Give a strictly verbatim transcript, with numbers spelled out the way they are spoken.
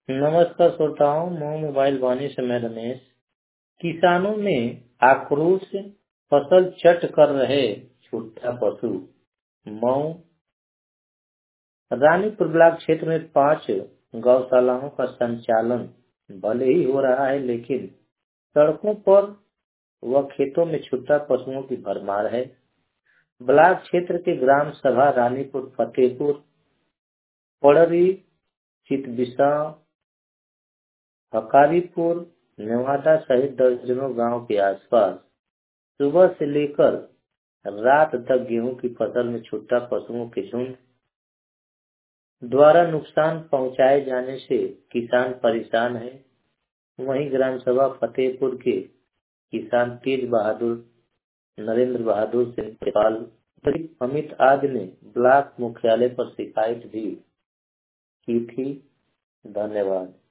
नमस्कार श्रोताओं, मैं मोबाइल वाणी से मैं रमेश। किसानों में आक्रोश, फसल चट कर रहे छुट्टा पशु। मऊ रानीपुर ब्लॉक क्षेत्र में पांच गौशालाओं का संचालन भले ही हो रहा है, लेकिन सड़कों पर व खेतों में छुट्टा पशुओं की भरमार है। ब्लॉक क्षेत्र के ग्राम सभा रानीपुर, फतेहपुर, पड़री, चितबिसा, हकारीपुर, नेवादा सहित दर्जनों गांव के आसपास सुबह से लेकर रात तक गेहूं की फसल में छुट्टा पशुओं के झुंड द्वारा नुकसान पहुंचाए जाने से किसान परेशान है। वहीं ग्राम सभा फतेहपुर के किसान तेज बहादुर, नरेंद्र बहादुर सिंह नेपाल, अमित आदि ने ब्लॉक मुख्यालय पर शिकायत भी की थी। धन्यवाद।